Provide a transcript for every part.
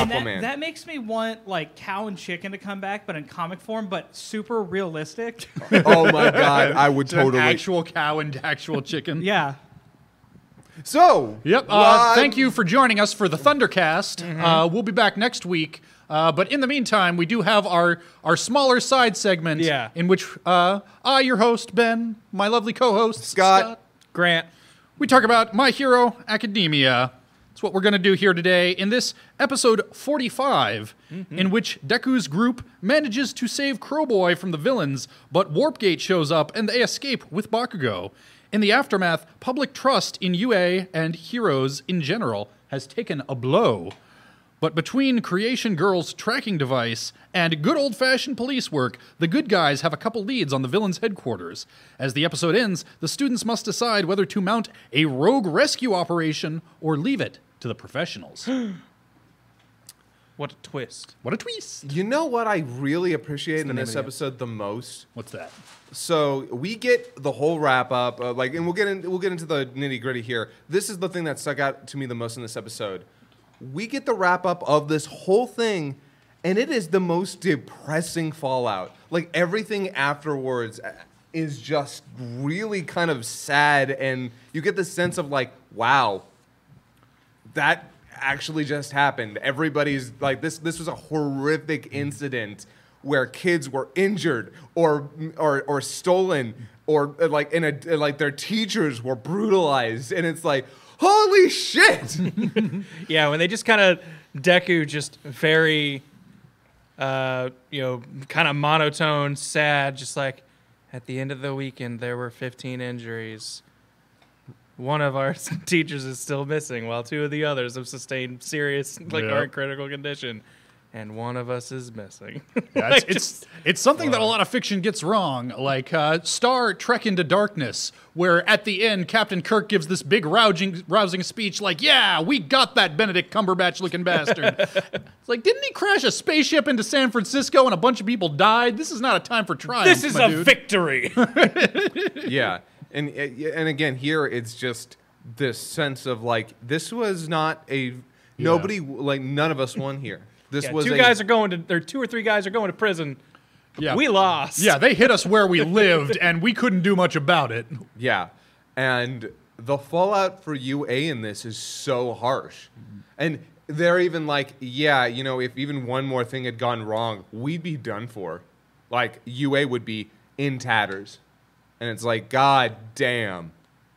Aquaman. That makes me want like Cow and Chicken to come back, but in comic form, but super realistic. Oh my god, I would An totally. actual cow and actual chicken. Yeah. So, Yep. Thank you for joining us for the Thundercast. We'll be back next week. But in the meantime, we do have our smaller side segment in which I, your host, Ben, my lovely co-host, Scott. Grant. we talk about My Hero Academia. That's what we're going to do here today in this episode 45, in which Deku's group manages to save Crowboy from the villains, but Warpgate shows up and they escape with Bakugo. In the aftermath, public trust in UA and heroes in general has taken a blow. But between Creation Girl's tracking device and good old-fashioned police work, the good guys have a couple leads on the villain's headquarters. As the episode ends, the students must decide whether to mount a rogue rescue operation or leave it to the professionals. What a twist. What a twist. You know what I really appreciate in this episode the most? What's that? So we get the whole wrap up, and we'll get into the nitty gritty here. This is the thing that stuck out to me the most in this episode. We get the wrap up of this whole thing, and it is the most depressing fallout. Like everything afterwards is just really kind of sad, and you get the sense of like, wow, that actually just happened. Everybody's like, this was a horrific incident where kids were injured or stolen or like their teachers were brutalized, and it's like, holy shit. Yeah, when they just kind of Deku just very kind of monotone, sad, just like at the end of the weekend there were 15 injuries. One of our teachers is still missing, while two of the others have sustained serious, are in critical condition, and one of us is missing. Yeah, it's something that a lot of fiction gets wrong, like Star Trek Into Darkness, where at the end Captain Kirk gives this big rousing speech like, yeah, we got that Benedict Cumberbatch-looking bastard. It's like, didn't he crash a spaceship into San Francisco and a bunch of people died? This is not a time for triumph, This is my a dude. victory. Yeah. And again, here it's just this sense of like, this was not a nobody, like none of us won here. This was two or three guys are going to prison. Yeah. We lost. Yeah, they hit us where we lived, and we couldn't do much about it. Yeah. And the fallout for UA in this is so harsh. And they're even like, yeah, if even one more thing had gone wrong, we'd be done for. Like, UA would be in tatters. And it's like, God damn.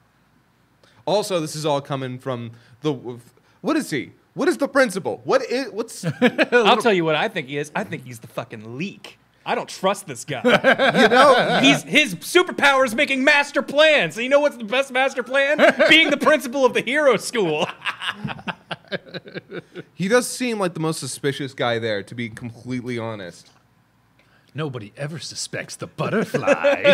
Also, this is all coming from what is he? What is the principal? What's... I'll tell you what I think he is. I think he's the fucking leak. I don't trust this guy. His superpower is making master plans. And you know what's the best master plan? Being the principal of the hero school. He does seem like the most suspicious guy there, to be completely honest. Nobody ever suspects the butterfly.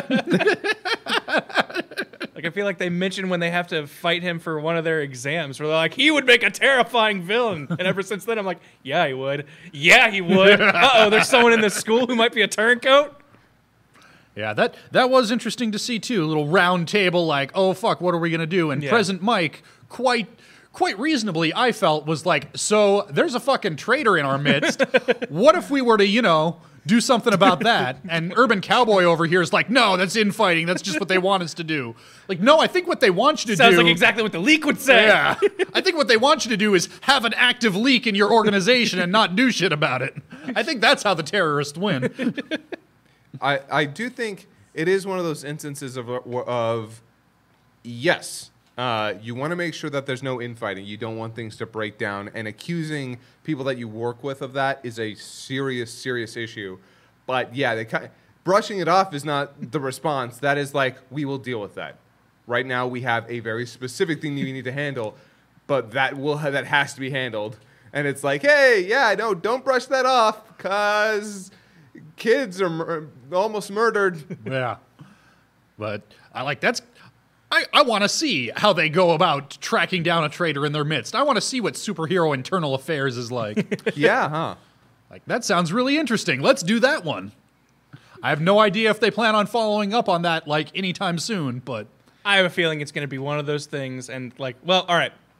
Like, I feel like they mentioned when they have to fight him for one of their exams, where they're like, he would make a terrifying villain. And ever since then, I'm like, yeah, he would. Yeah, he would. Uh-oh, there's someone in this school who might be a turncoat. Yeah, that was interesting to see, too. A little round table like, oh, fuck, what are we going to do? And Present Mike, quite reasonably, I felt, was like, so there's a fucking traitor in our midst. What if we were to, do something about that? And Urban Cowboy over here is like, no, that's infighting. That's just what they want us to do. Like, no, I think what they want you to do... Sounds like exactly what the leak would say. Yeah. I think what they want you to do is have an active leak in your organization and not do shit about it. I think that's how the terrorists win. I do think it is one of those instances of yes, you want to make sure that there's no infighting. You don't want things to break down, and accusing people that you work with of that is a serious, serious issue. But yeah, brushing it off is not the response. That is like, we will deal with that. Right now, we have a very specific thing that we need to handle, but that has to be handled. And it's like, hey, yeah, no, don't brush that off, because kids are almost murdered. Yeah. But I want to see how they go about tracking down a traitor in their midst. I want to see what superhero internal affairs is like. Yeah, huh? Like, that sounds really interesting. Let's do that one. I have no idea if they plan on following up on that, anytime soon, but... I have a feeling it's going to be one of those things, and all right,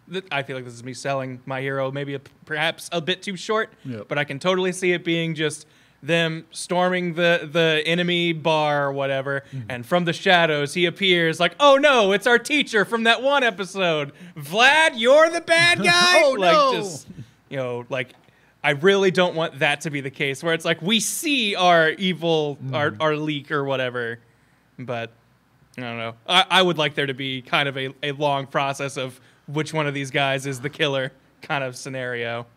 I feel like this is me selling My Hero maybe perhaps a bit too short, Yep. but I can totally see it being just them storming the enemy bar or whatever, and from the shadows he appears like, oh no, it's our teacher from that one episode. Vlad, you're the bad guy? Oh, like, no. just, like, I really don't want that to be the case where it's like we see our evil, our leak or whatever, but I don't know. I would like there to be kind of a long process of which one of these guys is the killer kind of scenario.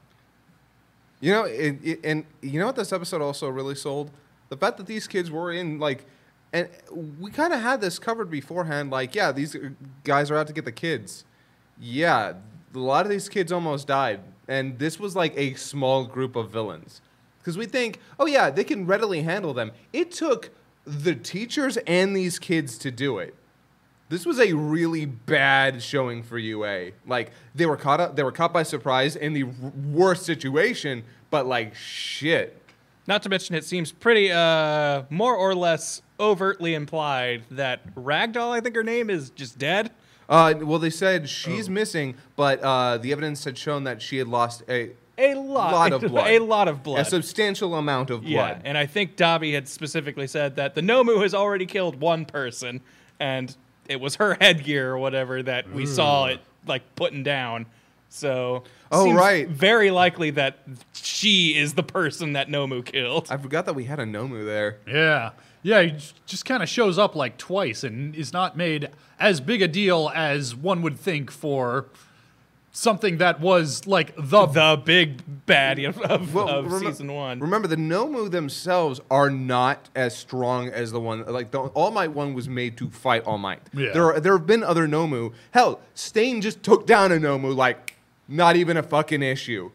You know, and you know what this episode also really sold? The fact that these kids were in, like, and we kind of had this covered beforehand, like, yeah, these guys are out to get the kids. Yeah, a lot of these kids almost died, and this was like a small group of villains. Because we think, oh yeah, they can readily handle them. It took the teachers and these kids to do it. This was a really bad showing for UA. Like, they were caught by surprise in the worst situation, but like shit. Not to mention, it seems pretty more or less overtly implied that Ragdoll, I think her name, is just dead. Well, they said she's missing, but the evidence had shown that she had lost a lot of blood. A lot of blood. A substantial amount of blood. Yeah, and I think Dobby had specifically said that the Nomu has already killed one person, and it was her headgear or whatever that we saw it like putting down. So, seems right, very likely that she is the person that Nomu killed. I forgot that we had a Nomu there. Yeah. Yeah, he just kind of shows up like twice and is not made as big a deal as one would think for something that was like the big baddie of season one. Remember, the Nomu themselves are not as strong as the one. Like, the All Might one was made to fight All Might. Yeah. There have been other Nomu. Hell, Stain just took down a Nomu, like, not even a fucking issue.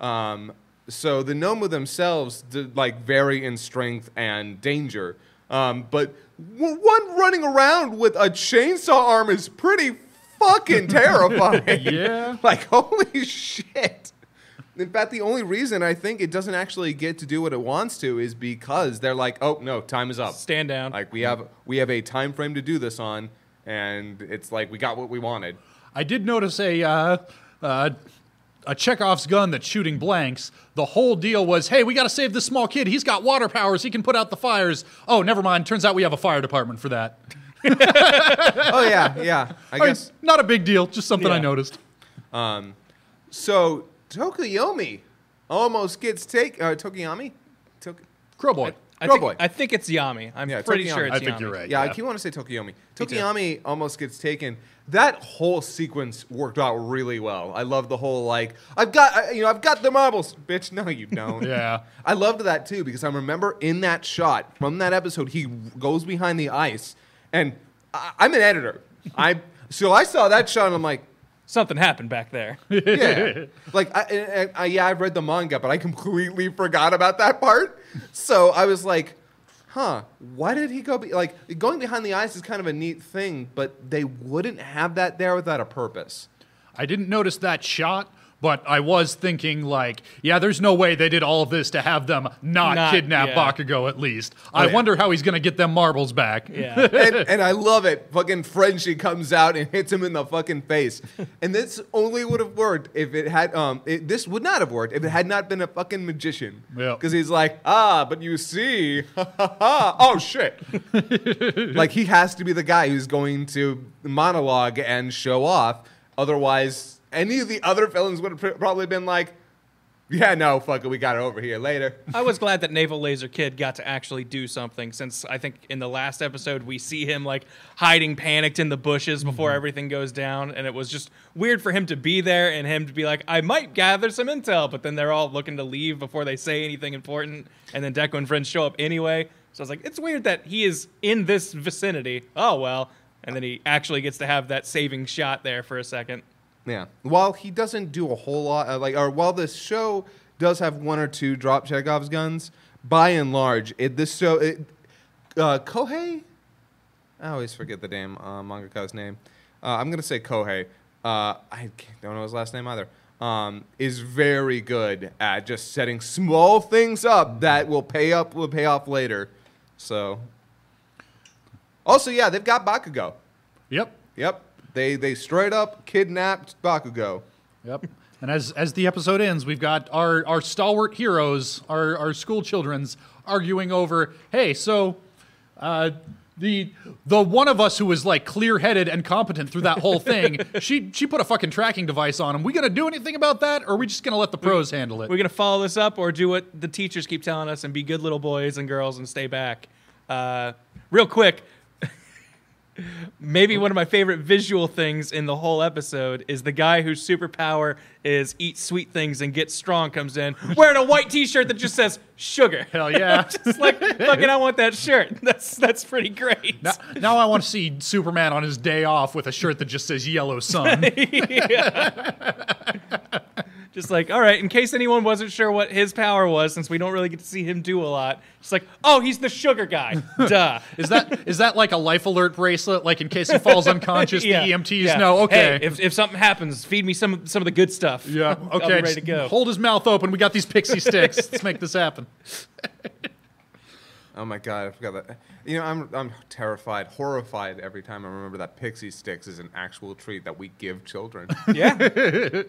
So the Nomu themselves like vary in strength and danger. But one running around with a chainsaw arm is pretty fucking terrifying. Yeah. Like, holy shit. In fact, the only reason I think it doesn't actually get to do what it wants to is because they're like, oh no, time is up. Stand down. Like, we have a time frame to do this on, and it's like we got what we wanted. I did notice a Chekhov's gun that's shooting blanks. The whole deal was, hey, we got to save this small kid. He's got water powers. He can put out the fires. Oh, never mind. Turns out we have a fire department for that. Oh yeah. I guess. Not a big deal. Just something I Yeah. noticed. So Tokoyomi almost gets Tokoyami. Crowboy. I think it's Yami. I'm Yeah, pretty Tokoyami. sure it's I think Yami. you're right. Yeah, I keep wanting to say Tokoyomi. too. Tokoyami almost gets taken. That whole sequence worked out really well. I love the whole like I've got the marbles, bitch. No, you don't. Yeah. I loved that too because I remember in that shot from that episode, he goes behind the ice, and I'm an editor. So I saw that shot and I'm like, Something happened back there. yeah. Like, I've read the manga, but I completely forgot about that part. So I was like, huh, why did he go? Going behind the ice is kind of a neat thing, but they wouldn't have that there without a purpose. I didn't notice that shot, but I was thinking, like, yeah, there's no way they did all of this to have them not kidnap yeah. Bakugo at least. I yeah. wonder how he's going to get them marbles back. Yeah. and I love it. Fucking Frenchie comes out and hits him in the fucking face. And this only would have worked if it had, this would not have worked if it had not been a fucking magician. Yeah. Because he's like, but you see, oh shit. Like, he has to be the guy who's going to monologue and show off. Otherwise, any of the other villains would have probably been like, yeah, no, fuck it, we got it over here later. I was glad that Naval Laser Kid got to actually do something, since I think in the last episode we see him like hiding panicked in the bushes before everything goes down, and it was just weird for him to be there and him to be like, I might gather some intel, but then they're all looking to leave before they say anything important, and then Deku and friends show up anyway. So I was like, it's weird that he is in this vicinity. Oh, well. And then he actually gets to have that saving shot there for a second. Yeah. While he doesn't do a whole lot, while this show does have one or two drop Chekhov's guns, by and large, Kohei, I always forget the damn mangaka's name. I'm gonna say Kohei. I don't know his last name either. Is very good at just setting small things up that will pay off later. So. Also, yeah, they've got Bakugo. Yep. Yep. They straight up kidnapped Bakugo. Yep. And as the episode ends, we've got our stalwart heroes, our school children's arguing over, hey, so the one of us who was like clear-headed and competent through that whole thing, she put a fucking tracking device on him. We gonna do anything about that, or are we just gonna let the pros handle it? We're going to follow this up or do what the teachers keep telling us and be good little boys and girls and stay back. Real quick, maybe one of my favorite visual things in the whole episode is the guy whose superpower is eat sweet things and get strong comes in wearing a white t-shirt that just says sugar. Hell yeah. Just like, fucking I want that shirt. That's pretty great. Now I want to see Superman on his day off with a shirt that just says yellow sun. Just like, all right, in case anyone wasn't sure what his power was, since we don't really get to see him do a lot, just like, oh, he's the sugar guy. Duh. Is that like a life alert bracelet? Like in case he falls unconscious, Yeah, the EMTs yeah. know, okay. Hey, if something happens, feed me some of the good stuff. Yeah, I'll okay. be ready to go. Hold his mouth open. We got these pixie sticks. Let's make this happen. Oh my god, I forgot that. You know, I'm terrified, horrified every time I remember that Pixie Sticks is an actual treat that we give children. Yeah.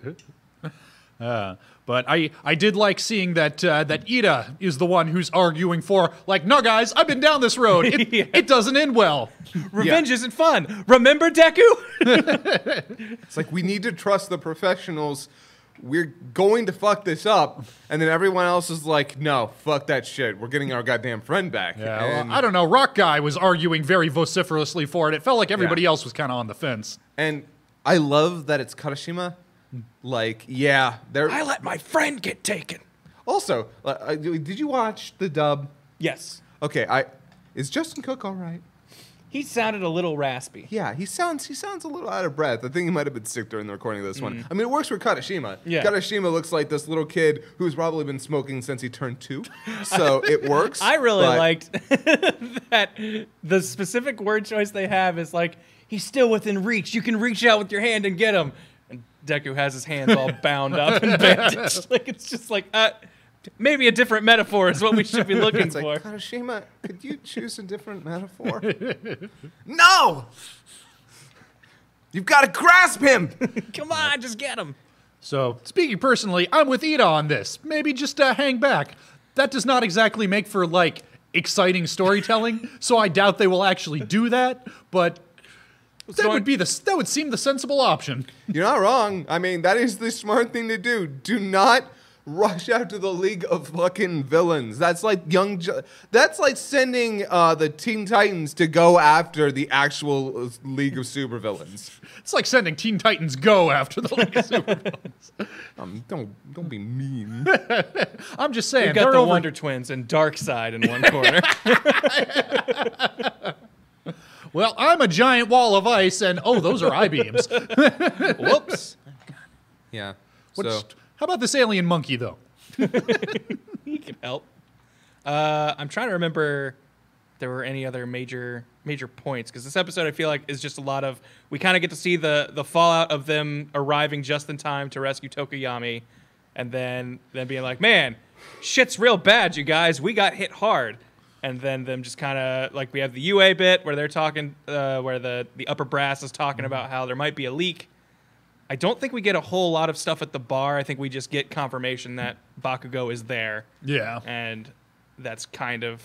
But I did like seeing that Ida is the one who's arguing for, like, no, guys, I've been down this road. It doesn't end well. Revenge isn't fun. Remember, Deku? It's like we need to trust the professionals. We're going to fuck this up, and then everyone else is like, no, fuck that shit. We're getting our goddamn friend back. Yeah, and, well, I don't know. Rock Guy was arguing very vociferously for it. It felt like everybody else was kind of on the fence. and I love that it's Katashima. Like, yeah, they're I let my friend get taken. also. Did you watch the dub? Yes. Okay, is Justin Cook all right? He sounded a little raspy. Yeah, he sounds a little out of breath. I think he might have been sick during the recording of this one. I mean, it works for Katashima. Yeah. Katashima looks like this little kid who's probably been smoking since he turned 2, so it works. I really but- liked that the specific word choice they have is like, he's still within reach. You can reach out with your hand and get him. And Deku has his hands all bound up and bandaged. Like, it's just like, maybe a different metaphor is what we should be looking It's for. like, Katashima, could you choose a different metaphor? No! You've got to grasp him! Come on, just get him. So, speaking personally, I'm with Ida on this. Maybe just hang back. That does not exactly make for, like, exciting storytelling, so I doubt they will actually do that, but that would seem the sensible option. You're not wrong. I mean, that is the smart thing to do. Do not rush out to the League of fucking Villains. That's like that's like sending the Teen Titans to go after the actual League of Supervillains. It's like sending Teen Titans Go after the League of Supervillains. Don't be mean. I'm just saying. We've got they're the over- Wonder Twins and Darkseid in one corner. Well, I'm a giant wall of ice, and those are I-beams. Whoops. Yeah. How about this alien monkey, though? He can help. I'm trying to remember if there were any other major points, because this episode I feel like is just a lot of, we kind of get to see the fallout of them arriving just in time to rescue Tokoyami, and then being like, man, shit's real bad, you guys. We got hit hard. And then them just kind of, like, we have the UA bit where they're talking, where the upper brass is talking about how there might be a leak. I don't think we get a whole lot of stuff at the bar. I think we just get confirmation that Bakugo is there. Yeah. And that's kind of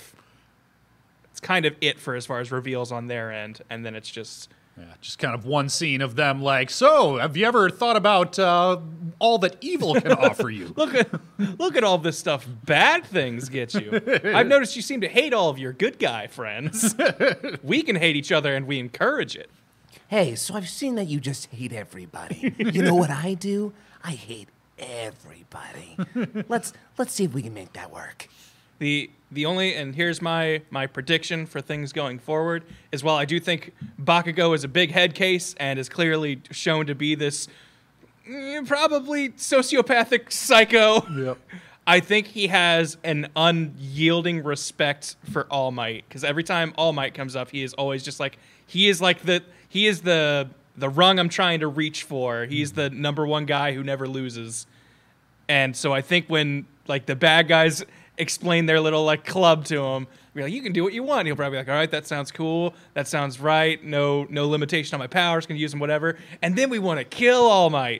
it for as far as reveals on their end. And then it's just Just kind of one scene of them like, so, have you ever thought about all that evil can offer you? look at all this stuff bad things get you. I've noticed you seem to hate all of your good guy friends. We can hate each other and we encourage it. Hey, so I've seen that you just hate everybody. You know what I do? I hate everybody. Let's see if we can make that work. The only, and here's my prediction for things going forward, is while I do think Bakugo is a big head case and is clearly shown to be this probably sociopathic psycho, Yep. I think he has an unyielding respect for All Might, because every time All Might comes up, he is always just like, he is the rung I'm trying to reach for. He's the number one guy who never loses. And so I think when, like, the bad guys explain their little like club to him. Be like, you can do what you want. He'll probably be like, all right, that sounds cool. That sounds right. No limitation on my powers. Can use them whatever. And then we want to kill All Might.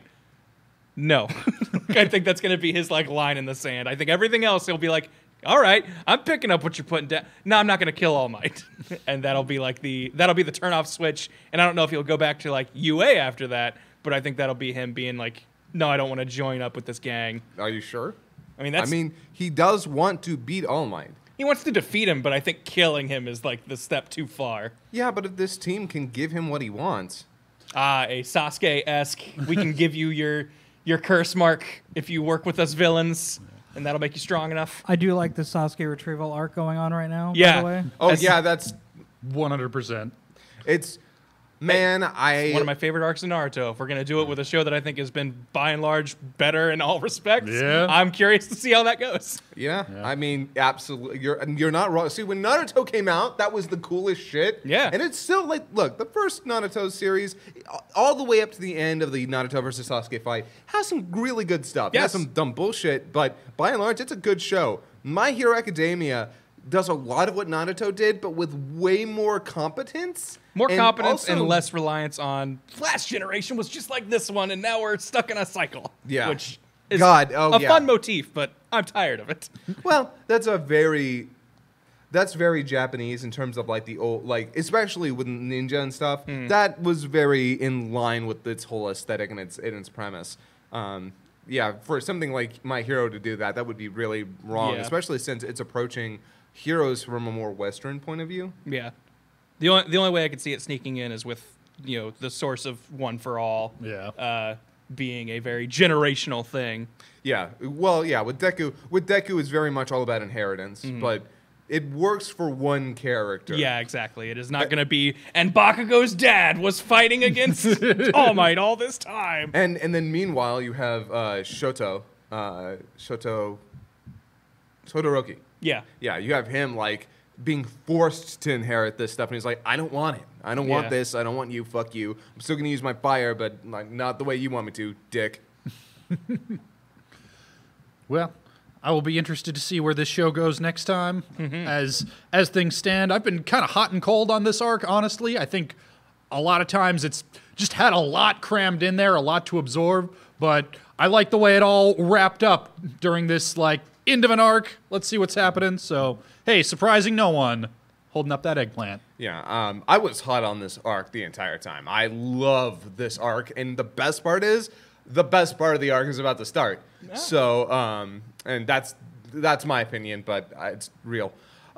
No, I think that's going to be his like line in the sand. I think everything else he'll be like, all right, I'm picking up what you're putting down. No, I'm not going to kill All Might, and that'll be the turn off switch. And I don't know if he'll go back to like UA after that, but I think that'll be him being like, no, I don't want to join up with this gang. Are you sure? I mean, he does want to beat All Might. he wants to defeat him, but I think killing him is like the step too far. Yeah, but if this team can give him what he wants. A Sasuke-esque, we can give you your curse mark if you work with us villains, and that'll make you strong enough. I do like the Sasuke retrieval arc going on right now, Yeah. by the way. Oh, yeah, that's... 100%. It's... Man, It's one of my favorite arcs in Naruto. If we're going to do it with a show that I think has been, by and large, better in all respects, Yeah. I'm curious to see how that goes. Yeah, I mean, absolutely. You're not wrong. See, when Naruto came out, that was the coolest shit. Yeah. And it's still like, look, the first Naruto series, all the way up to the end of the Naruto versus Sasuke fight, has some really good stuff. It has Yes. some dumb bullshit, but by and large, it's a good show. My Hero Academia does a lot of what Naruto did, but with way more competence. More And competence also- and less reliance on last generation was just like this one, and now we're stuck in a cycle. Yeah. Which is God, a yeah. fun motif, but I'm tired of it. Well, that's very Japanese in terms of like the old, like especially with ninja and stuff. That was very in line with its whole aesthetic and its premise. Yeah, for something like My Hero to do that would be really wrong, Yeah. especially since it's approaching heroes from a more Western point of view. Yeah. The only way I could see it sneaking in is with, the source of One for All being a very generational thing. Yeah, well, yeah, with Deku it's very much all about inheritance, but it works for one character. Yeah, exactly. It is not going to be, and Bakugo's dad was fighting against All Might all this time. And then meanwhile you have Todoroki. Yeah. Yeah, you have him like being forced to inherit this stuff, and he's like, I don't want it. I don't want Yeah. this. I don't want you. Fuck you. I'm still gonna use my fire, but like not the way you want me to, dick. Well, I will be interested to see where this show goes next time. As things stand, I've been kind of hot and cold on this arc, honestly. I think a lot of times it's just had a lot crammed in there, a lot to absorb, but I like the way it all wrapped up during this like end of an arc. Let's see what's happening. So, hey, surprising no one. Holding up that eggplant. Yeah, I was hot on this arc the entire time. I love this arc, and the best part of the arc is about to start. So, and that's my opinion, but it's real.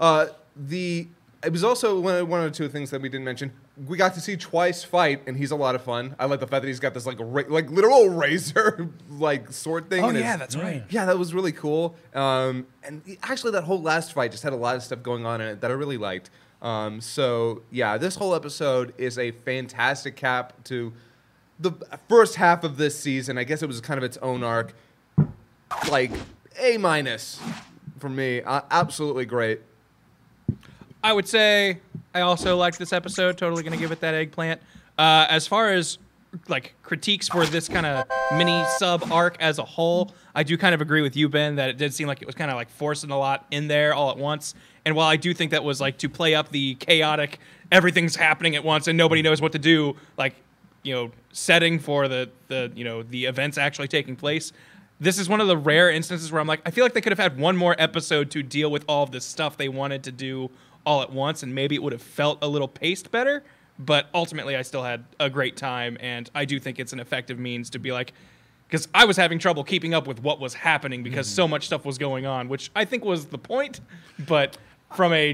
It was also one or two things that we didn't mention. We got to see Twice fight, and he's a lot of fun. I like the fact that he's got this like literal razor like sword thing. Oh, in his- yeah, that's right. Yeah, that was really cool. And actually, that whole last fight just had a lot of stuff going on in it that I really liked. So yeah, this whole episode is a fantastic cap to the first half of this season. I guess it was kind of its own arc. Like A- for me. Absolutely great. I would say I also liked this episode. Totally going to give it that eggplant. As far as like critiques for this kind of mini sub arc as a whole, I do kind of agree with you, Ben, that it did seem like it was kind of like forcing a lot in there all at once. And while I do think that was like to play up the chaotic, everything's happening at once and nobody knows what to do, like, setting for the events actually taking place. This is one of the rare instances where I'm like, I feel like they could have had one more episode to deal with all of this stuff they wanted to do all at once, and maybe it would have felt a little paced better. But ultimately, I still had a great time, and I do think it's an effective means to be like, because I was having trouble keeping up with what was happening because so much stuff was going on, which I think was the point. But from a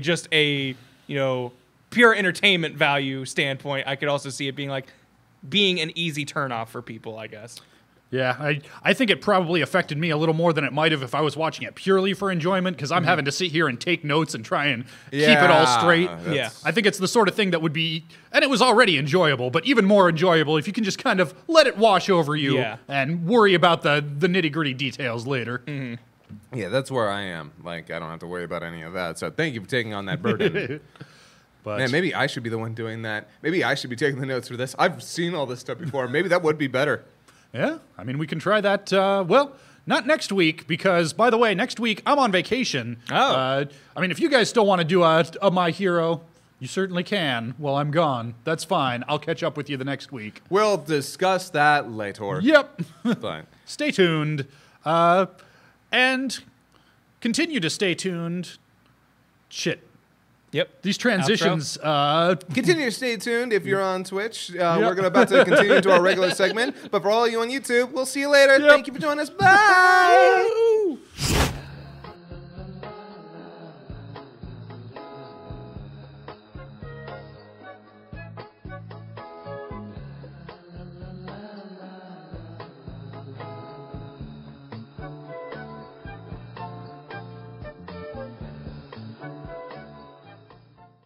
pure entertainment value standpoint, I could also see it being an easy turnoff for people, I guess. Yeah, I think it probably affected me a little more than it might have if I was watching it purely for enjoyment, because I'm having to sit here and take notes and try and keep it all straight. Yeah. I think it's the sort of thing that would be, and it was already enjoyable, but even more enjoyable if you can just kind of let it wash over you and worry about the nitty-gritty details later. Yeah, that's where I am. Like, I don't have to worry about any of that. So thank you for taking on that burden. But Man, maybe I should be the one doing that. Maybe I should be taking the notes for this. I've seen all this stuff before. Maybe that would be better. yeah, I mean, we can try that. Not next week, because, by the way, next week I'm on vacation. Oh. I mean, if you guys still want to do a My Hero, you certainly can while I'm gone. That's fine. I'll catch up with you the next week. We'll discuss that later. Yep. Fine. Stay tuned. And continue to stay tuned. Shit. Yep. These transitions. Continue to stay tuned if you're on Twitch. We're about to continue into our regular segment. But for all of you on YouTube, we'll see you later. Yep. Thank you for joining us. Bye.